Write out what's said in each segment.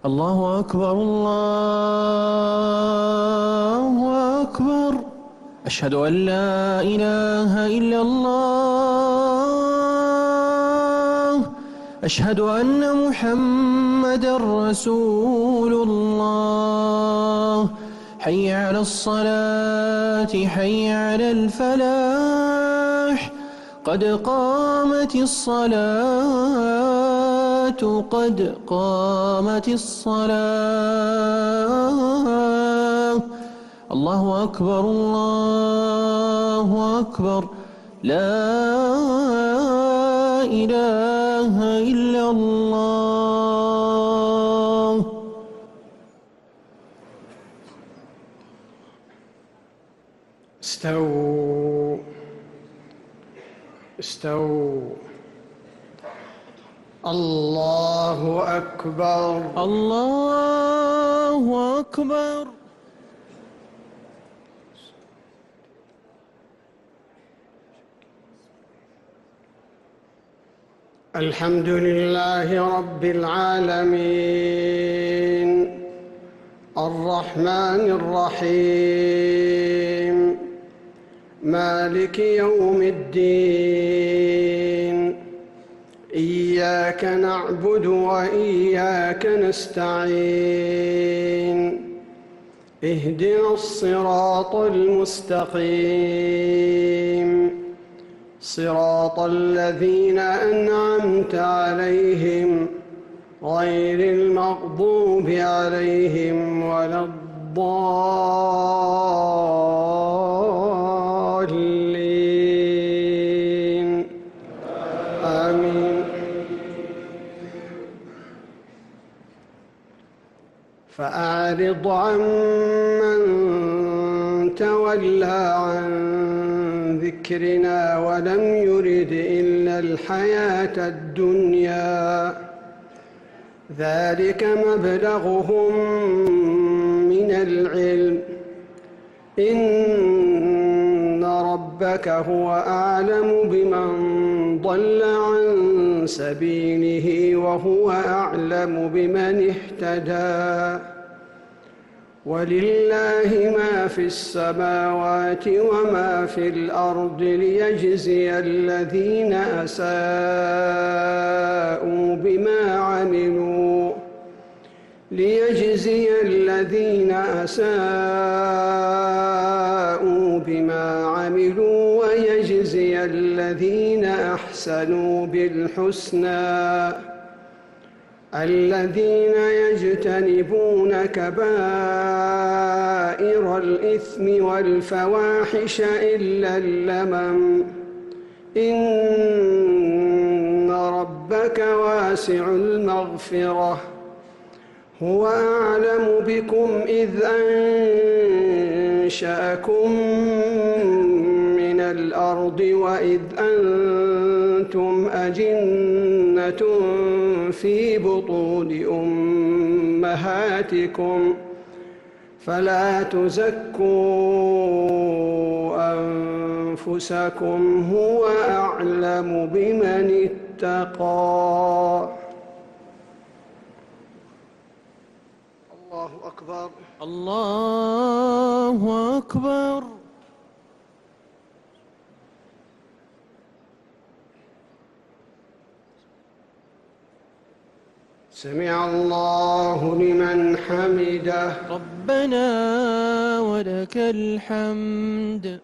الله أكبر الله أكبر. أشهد أن لا إله إلا الله. أشهد أن محمدًا رسول الله. حي على الصلاة حي على الفلاح. قد قامت الصلاة قد قامت الصلاة. الله أكبر الله أكبر. لا إله إلا الله. استووا استووا. الله أكبر الله أكبر. الحمد لله رب العالمين الرحمن الرحيم مالك يوم الدين. إياك نعبد وإياك نستعين. اهدنا الصراط المستقيم صراط الذين أنعمت عليهم غير المغضوب عليهم ولا الضالين. آمين. فأعرض عمن تولى عن ذكرنا ولم يرد إلا الحياة الدنيا. ذلك مبلغهم من العلم. إن ربك هو أعلم بمن ضل عن سبيله وهو أعلم بمن اهتدى. ولله ما في السماوات وما في الأرض ليجزي الذين أساءوا بما عملوا ويجزي الذين أحسنوا بالحسنى. الذين يجتنبون كبائر الإثم والفواحش إلا اللمم. إن ربك واسع المغفرة. هو أعلم بكم إذ أنشأكم من الأرض وإذ أنتم أجنة في بطون أمهاتكم فلا تزكوا أنفسكم هو أعلم بمن اتقى. الله أكبر الله أكبر. سمع الله لمن حمده. ربنا ولك الحمد.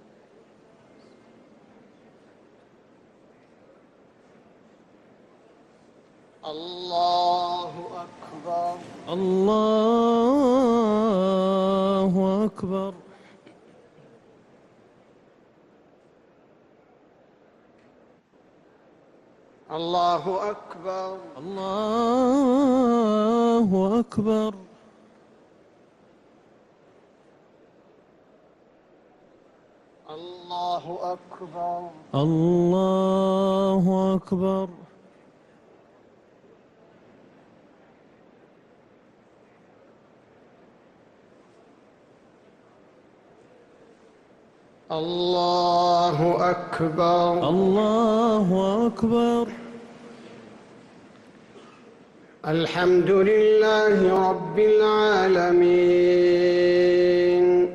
الله أكبر الله أكبر. الله أكبر الله أكبر. الله أكبر الله أكبر. الله أكبر الله أكبر. الحمد لله رب العالمين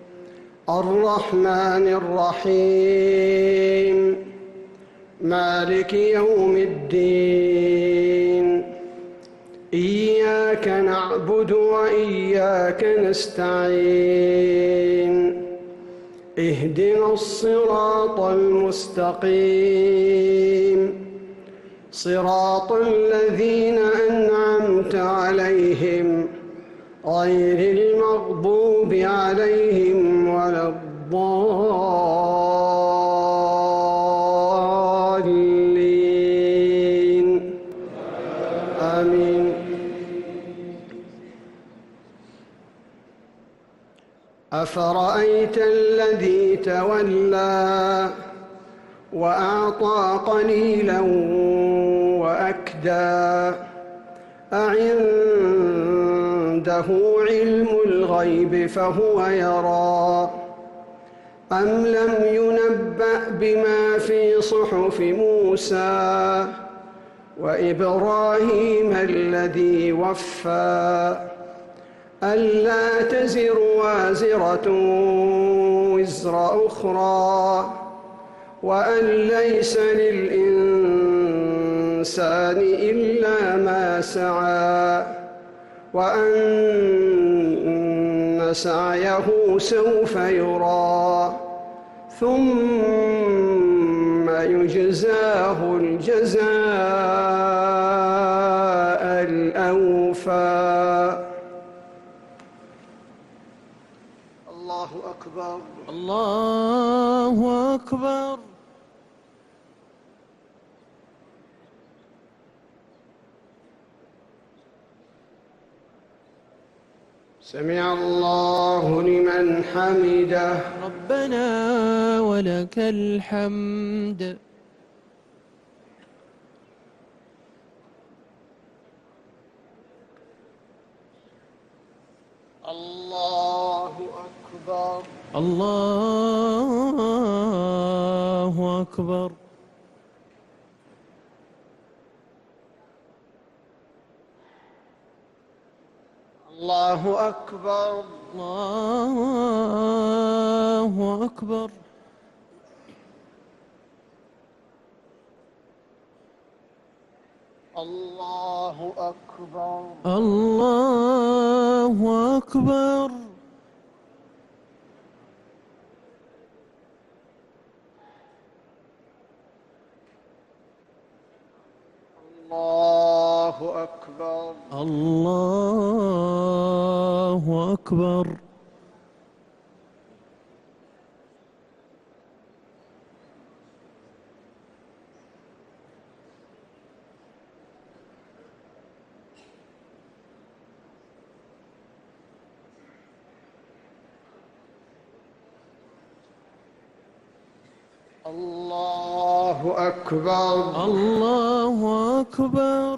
الرحمن الرحيم مالك يوم الدين إياك نعبد وإياك نستعين اهدنا الصراط المستقيم صراط الذين أنعمت عليهم غير المغضوب عليهم ولا الضالين آمين. أفرأيت الذي تولى وأعطى قليلا وأكدى أعنده علم الغيب فهو يرى أم لم ينبأ بما في صحف موسى وإبراهيم الذي وفى ألا تزر وازرة وزر أخرى وأن ليس للإنسان إلا ما سعى وأن سعيه سوف يرى ثم يجزاه الجزاء الأوفى. الله أكبر. الله أكبر. سمع الله لمن حمده. ربنا ولك الحمد. الله أكبر. الله أكبر. الله أكبر. الله أكبر. الله أكبر. الله أكبر. الله أكبر. الله أكبر. الله أكبر. الله أكبر.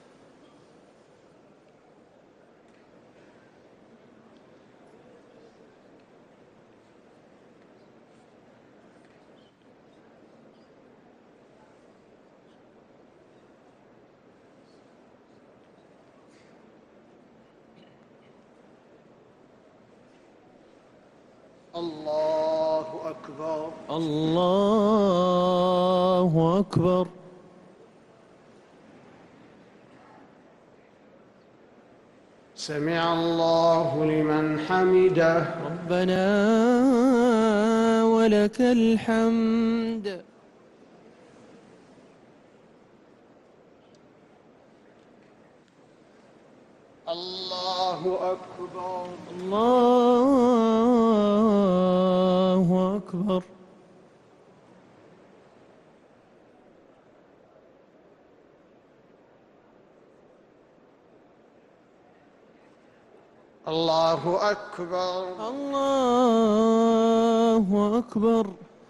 الله أكبر. الله أكبر. سمع الله لمن حمده. ربنا ولك الحمد. الله أكبر. الله أكبر. الله أكبر. الله أكبر.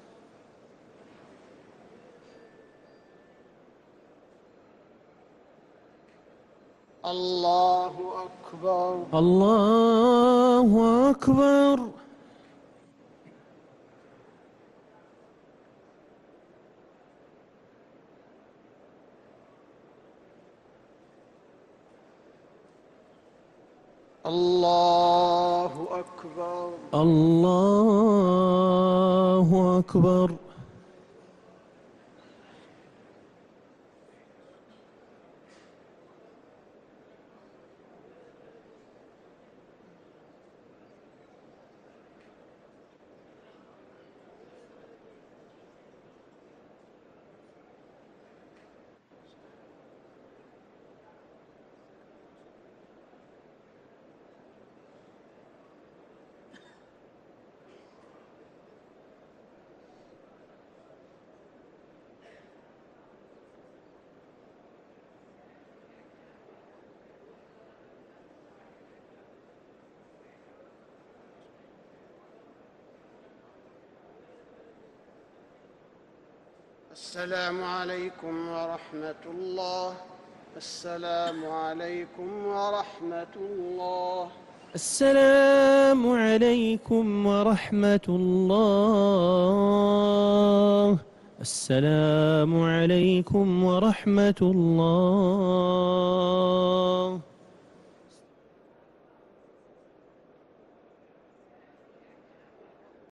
الله أكبر. الله أكبر. الله أكبر. الله أكبر. السلام عليكم ورحمة الله. السلام عليكم ورحمة الله. السلام عليكم ورحمة الله. السلام عليكم ورحمة الله.